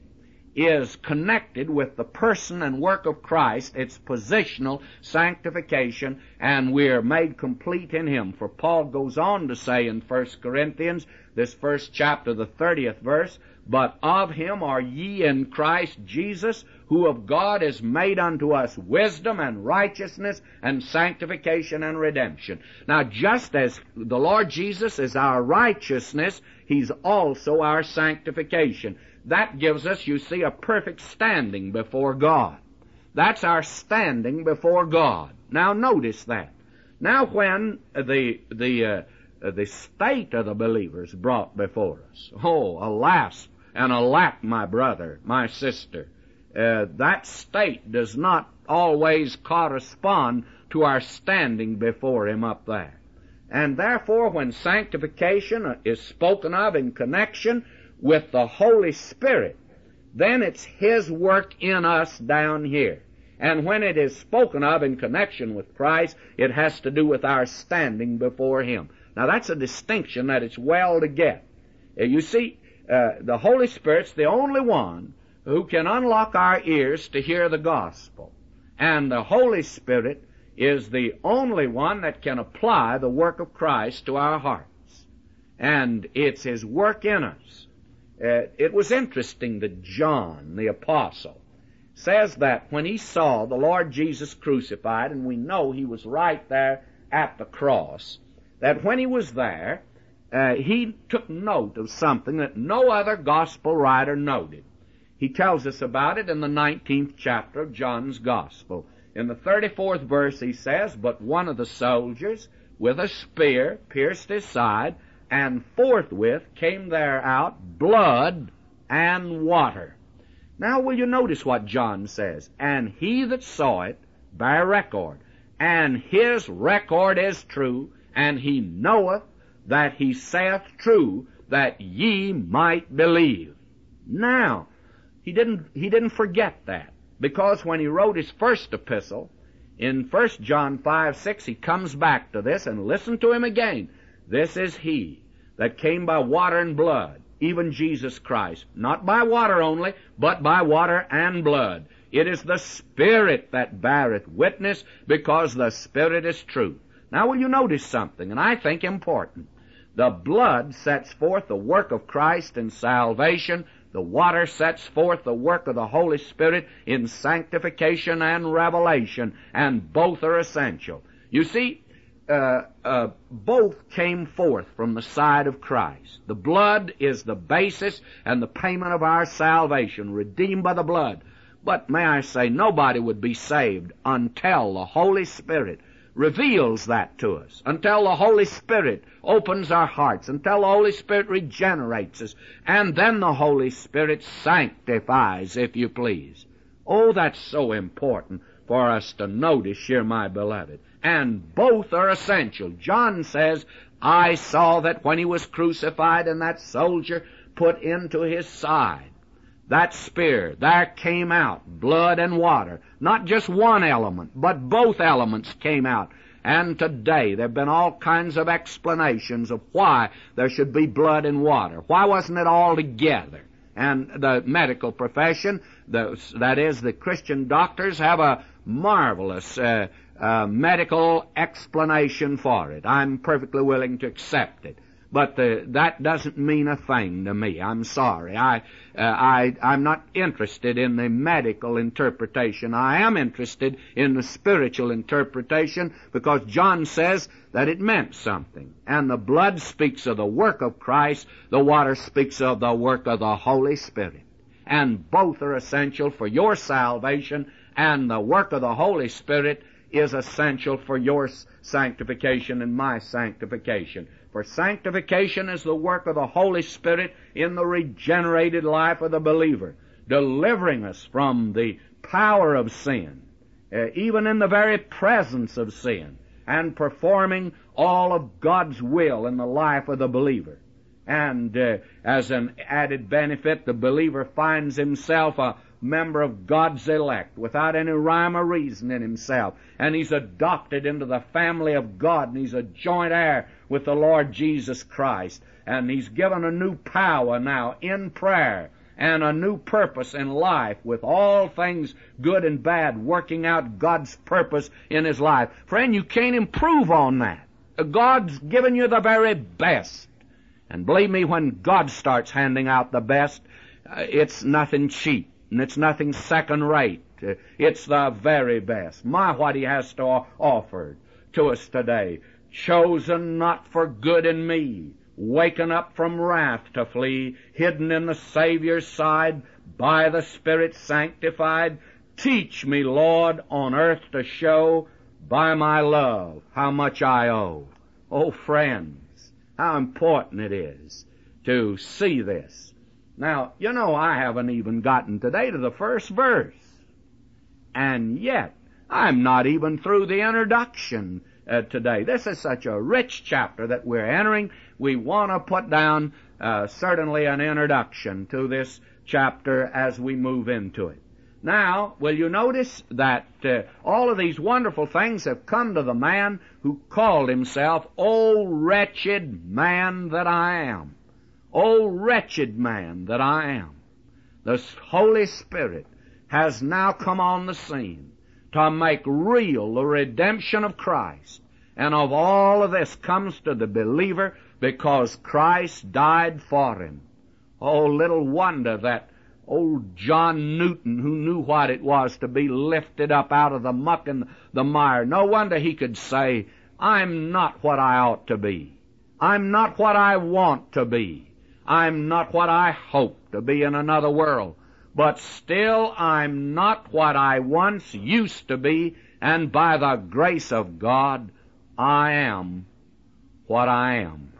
[SPEAKER 1] is connected with the person and work of Christ, it's positional sanctification, and we're made complete in him. For Paul goes on to say in First Corinthians, this first chapter, the thirtieth verse, "But of him are ye in Christ Jesus, who of God is made unto us wisdom and righteousness and sanctification and redemption." Now, just as the Lord Jesus is our righteousness, he's also our sanctification. That gives us, you see, a perfect standing before God. That's our standing before God. Now, notice that. Now, when the the uh, the state of the believers brought before us, oh, alas and alack, my brother, my sister, uh, that state does not always correspond to our standing before him up there. And therefore, when sanctification is spoken of in connection with the Holy Spirit, then it's his work in us down here. And when it is spoken of in connection with Christ, it has to do with our standing before him. Now, that's a distinction that it's well to get. Uh, you see, uh, the Holy Spirit's the only one who can unlock our ears to hear the gospel. And the Holy Spirit is the only one that can apply the work of Christ to our hearts. And it's his work in us. Uh, it was interesting that John, the apostle, says that when he saw the Lord Jesus crucified, and we know he was right there at the cross, that when he was there, uh, he took note of something that no other gospel writer noted. He tells us about it in the nineteenth chapter of John's Gospel. In the thirty-fourth verse he says, "But one of the soldiers with a spear pierced his side, and forthwith came there out blood and water." Now will you notice what John says? "And he that saw it bare record, and his record is true, and he knoweth that he saith true, that ye might believe." Now, he didn't, he didn't forget that, because when he wrote his first epistle, in First John five six, he comes back to this, and listen to him again. "This is he that came by water and blood, even Jesus Christ, not by water only, but by water and blood. It is the Spirit that beareth witness, because the Spirit is truth." Now will you notice something, and I think important. The blood sets forth the work of Christ in salvation. The water sets forth the work of the Holy Spirit in sanctification and revelation, and both are essential. You see, uh, uh, both came forth from the side of Christ. The blood is the basis and the payment of our salvation, redeemed by the blood. But may I say, nobody would be saved until the Holy Spirit reveals that to us, until the Holy Spirit opens our hearts, until the Holy Spirit regenerates us, and then the Holy Spirit sanctifies, if you please. Oh, that's so important for us to notice here, my beloved. And both are essential. John says, "I saw that when he was crucified and that soldier put into his side that spear, there came out blood and water." Not just one element, but both elements came out. And today there have been all kinds of explanations of why there should be blood and water. Why wasn't it all together? And the medical profession, the, that is, the Christian doctors, have a marvelous uh, uh, medical explanation for it. I'm perfectly willing to accept it. But uh, that doesn't mean a thing to me. I'm sorry. I, uh, I, I'm not interested in the medical interpretation. I am interested in the spiritual interpretation, because John says that it meant something. And the blood speaks of the work of Christ. The water speaks of the work of the Holy Spirit. And both are essential for your salvation, and the work of the Holy Spirit is essential for your sanctification and my sanctification. For sanctification is the work of the Holy Spirit in the regenerated life of the believer, delivering us from the power of sin, uh, even in the very presence of sin, and performing all of God's will in the life of the believer. And uh, as an added benefit, the believer finds himself a member of God's elect without any rhyme or reason in himself. And he's adopted into the family of God, and he's a joint heir with the Lord Jesus Christ. And he's given a new power now in prayer, and a new purpose in life, with all things good and bad working out God's purpose in his life. Friend, you can't improve on that. God's given you the very best. And believe me, when God starts handing out the best, uh, it's nothing cheap, and it's nothing second-rate. Uh, it's the very best. My, what he has to offer to us today. Chosen not for good in me, waken up from wrath to flee, hidden in the Savior's side, by the Spirit sanctified. Teach me, Lord, on earth to show, by my love, how much I owe. Oh, friends, how important it is to see this. Now, you know, I haven't even gotten today to the first verse. And yet, I'm not even through the introduction uh, today. This is such a rich chapter that we're entering. We want to put down uh, certainly an introduction to this chapter as we move into it. Now, will you notice that uh, all of these wonderful things have come to the man who called himself, "O wretched man that I am." O wretched man that I am. The Holy Spirit has now come on the scene to make real the redemption of Christ. And of all of this comes to the believer because Christ died for him. Oh, little wonder that old John Newton, who knew what it was to be lifted up out of the muck and the mire, no wonder he could say, I'm not what I ought to be. I'm not what I want to be. I'm not what I hope to be in another world. But still I'm not what I once used to be, and by the grace of God, I am what I am.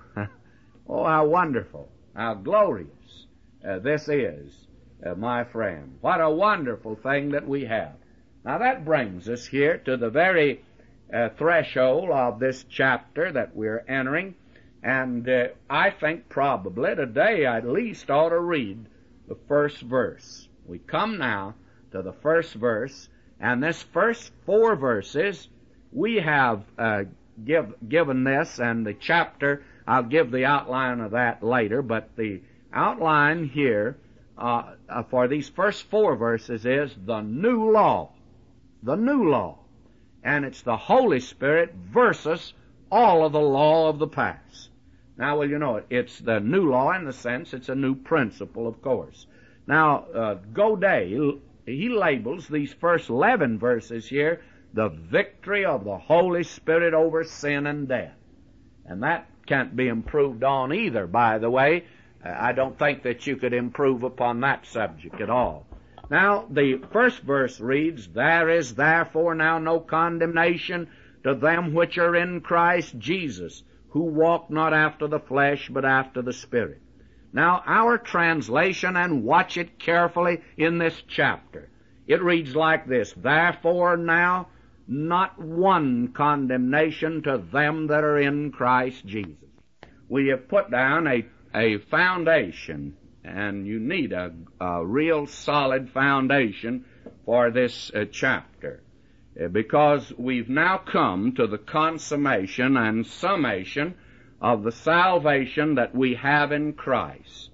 [SPEAKER 1] Oh, how wonderful, how glorious uh, this is, uh, my friend. What a wonderful thing that we have. Now that brings us here to the very uh, threshold of this chapter that we're entering, and uh, I think probably today I at least ought to read the first verse. We come now to the first verse, and this first four verses we have uh, give, given this, and the chapter, I'll give the outline of that later, but the outline here uh, uh, for these first four verses is the new law. The new law. And it's the Holy Spirit versus all of the law of the past. Now, well, you know, it, it's the new law in the sense it's a new principle, of course. Now, uh, Godet, he labels these first eleven verses here, the victory of the Holy Spirit over sin and death. And that can't be improved on either, by the way. Uh, I don't think that you could improve upon that subject at all. Now, the first verse reads, There is therefore now no condemnation to them which are in Christ Jesus, who walk not after the flesh, but after the Spirit. Now, our translation, and watch it carefully in this chapter, it reads like this, Therefore now not one condemnation to them that are in Christ Jesus. We have put down a, a foundation, and you need a, a real solid foundation for this uh, chapter, uh, because we've now come to the consummation and summation of the salvation that we have in Christ.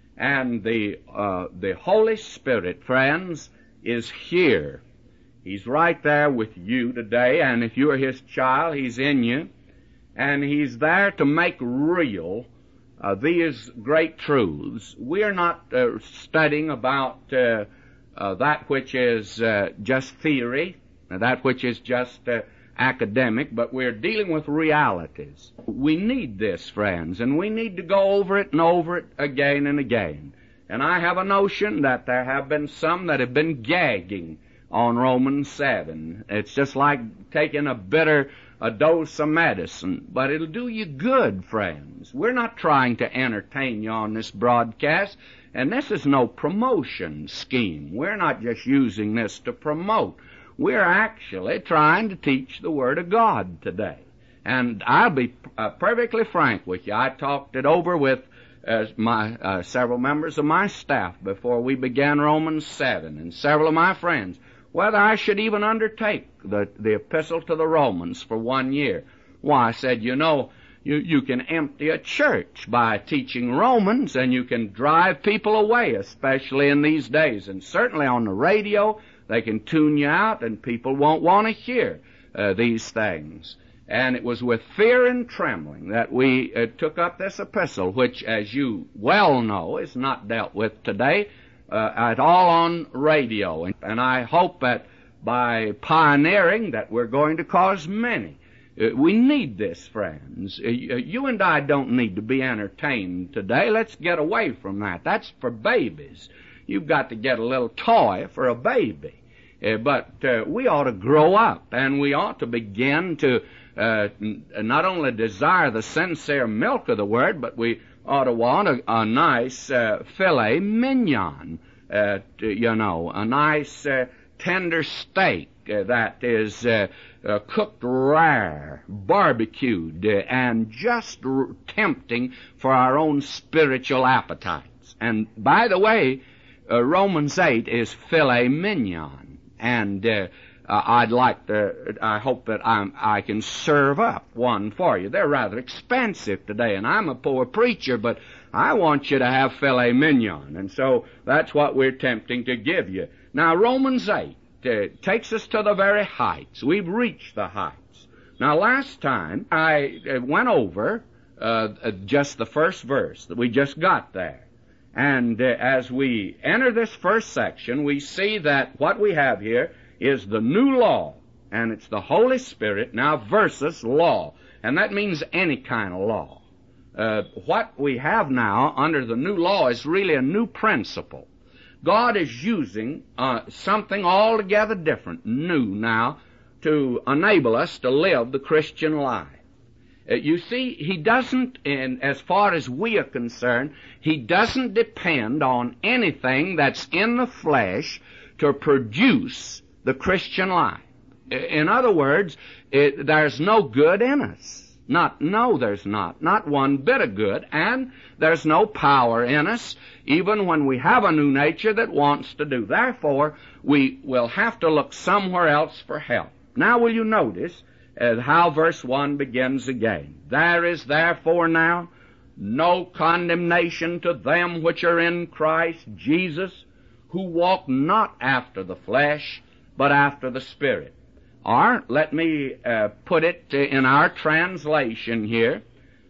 [SPEAKER 1] And the uh, the Holy Spirit, friends, is here. He's right there with you today, and if you're His child, He's in you, and He's there to make real uh, these great truths. We're not uh, studying about uh, uh, that which is uh, just theory, that which is just uh, academic, but we're dealing with realities. We need this, friends, and we need to go over it and over it again and again. And I have a notion that there have been some that have been gagging on Romans seven. It's just like taking a bitter a dose of medicine, but it'll do you good, friends. We're not trying to entertain you on this broadcast, and this is no promotion scheme. We're not just using this to promote. We're actually trying to teach the Word of God today. And I'll be uh, perfectly frank with you. I talked it over with uh, my uh, several members of my staff before we began Romans seven, and several of my friends, whether I should even undertake the, the epistle to the Romans for one year. Why, I said, you know, you, you can empty a church by teaching Romans, and you can drive people away, especially in these days. And certainly on the radio, they can tune you out, and people won't want to hear uh, these things. And it was with fear and trembling that we uh, took up this epistle, which, as you well know, is not dealt with today uh, at all on radio. And, and I hope that by pioneering that we're going to cause many. Uh, we need this, friends. Uh, you and I don't need to be entertained today. Let's get away from that. That's for babies. You've got to get a little toy for a baby. Uh, but uh, we ought to grow up, and we ought to begin to uh, n- not only desire the sincere milk of the Word, but we ought to want a, a nice uh, filet mignon, uh, to, you know, a nice uh, tender steak uh, that is uh, uh, cooked rare, barbecued, uh, and just r- tempting for our own spiritual appetites. And by the way, uh, Romans eight is filet mignon. And uh, uh, I'd like to, I hope that I'm, I can serve up one for you. They're rather expensive today, and I'm a poor preacher, but I want you to have filet mignon. And so that's what we're attempting to give you. Now, Romans eight uh, takes us to the very heights. We've reached the heights. Now, last time I uh, went over uh, uh, just the first verse that we just got there. And uh, as we enter this first section, we see that what we have here is the new law, and it's the Holy Spirit now versus law. And that means any kind of law. Uh, what we have now under the new law is really a new principle. God is using uh, something altogether different, new now, to enable us to live the Christian life. Uh, you see, He doesn't, in, as far as we are concerned, He doesn't depend on anything that's in the flesh to produce the Christian life. In other words, it, there's no good in us. Not, no, there's not. Not one bit of good. And there's no power in us, even when we have a new nature that wants to do. Therefore, we will have to look somewhere else for help. Now, will you notice uh, how verse one begins again? There is therefore now no condemnation to them which are in Christ Jesus, who walk not after the flesh, but after the Spirit. Or, let me uh, put it in our translation here,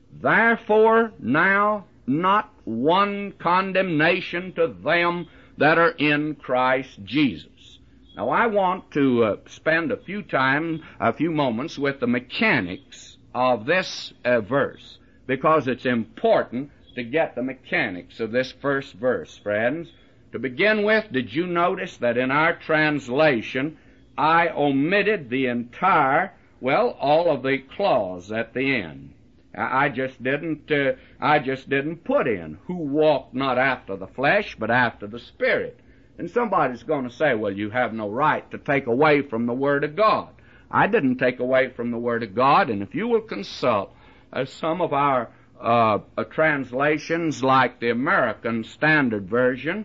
[SPEAKER 1] therefore now not one condemnation to them that are in Christ Jesus. Now I want to uh, spend a few time, a few moments with the mechanics of this uh, verse, because it's important to get the mechanics of this first verse, friends. To begin with, did you notice that in our translation I omitted the entire, well, all of the clause at the end. I just didn't, uh, I just didn't put in, who walk not after the flesh, but after the Spirit. And somebody's going to say, well, you have no right to take away from the Word of God. I didn't take away from the Word of God, and if you will consult uh, some of our uh, uh, translations, like the American Standard Version,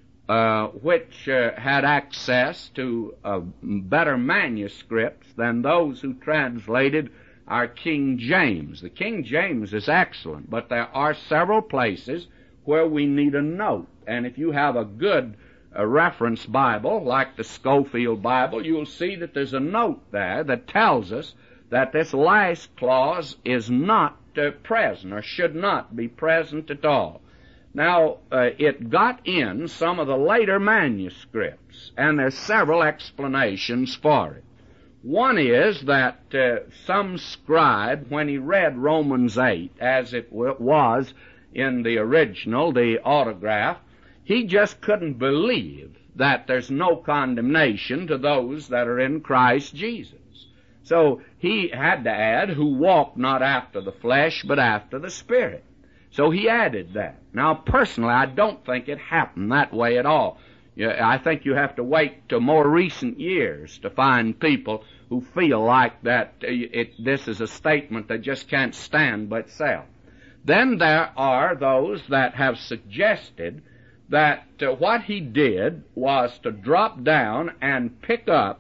[SPEAKER 1] Uh, which uh, had access to uh, better manuscripts than those who translated our King James. The King James is excellent, but there are several places where we need a note. And if you have a good uh, reference Bible, like the Scofield Bible, you'll see that there's a note there that tells us that this last clause is not uh, present, or should not be present at all. Now, uh, it got in some of the later manuscripts, and there's several explanations for it. One is that uh, some scribe, when he read Romans eight, as it w- was in the original, the autograph, he just couldn't believe that there's no condemnation to those that are in Christ Jesus. So he had to add, who walk not after the flesh, but after the Spirit. So he added that. Now, personally, I don't think it happened that way at all. I think you have to wait to more recent years to find people who feel like that it, this is a statement that just can't stand by itself. Then there are those that have suggested that uh, what he did was to drop down and pick up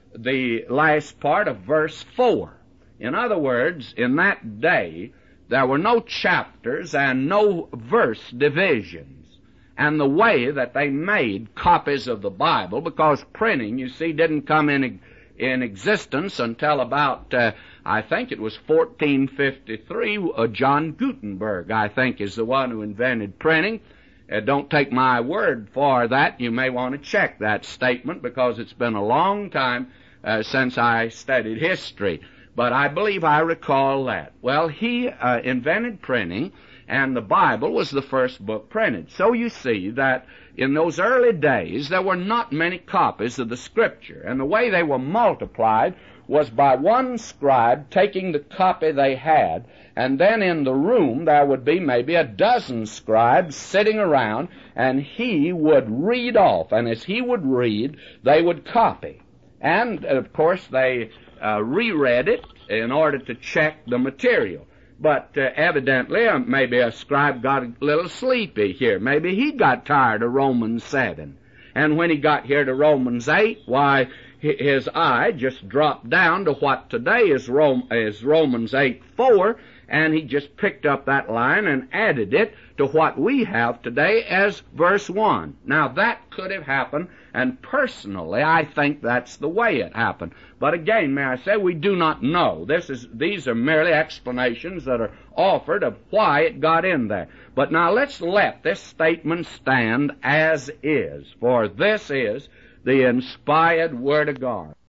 [SPEAKER 1] the last part of verse four. In other words, in that day, there were no chapters and no verse divisions. And the way that they made copies of the Bible, because printing, you see, didn't come in in existence until about, uh, I think it was fourteen fifty-three. Uh, John Gutenberg, I think, is the one who invented printing. Uh, don't take my word for that. You may want to check that statement, because it's been a long time uh, since I studied history. But I believe I recall that. Well, he uh, invented printing, and the Bible was the first book printed. So you see that in those early days, there were not many copies of the Scripture. And the way they were multiplied was by one scribe taking the copy they had, and then in the room there would be maybe a dozen scribes sitting around, and he would read off. And as he would read, they would copy. And, of course, they Uh, reread it in order to check the material. But uh, evidently, uh, maybe a scribe got a little sleepy here. Maybe he got tired of Romans seven. And when he got here to Romans eight, why, his eye just dropped down to what today is, Rom- is Romans eight four, and he just picked up that line and added it to what we have today as verse one. Now that could have happened, and personally I think that's the way it happened. But again, may I say, we do not know. This is, these are merely explanations that are offered of why it got in there. But now let's let this statement stand as is, for this is the inspired Word of God.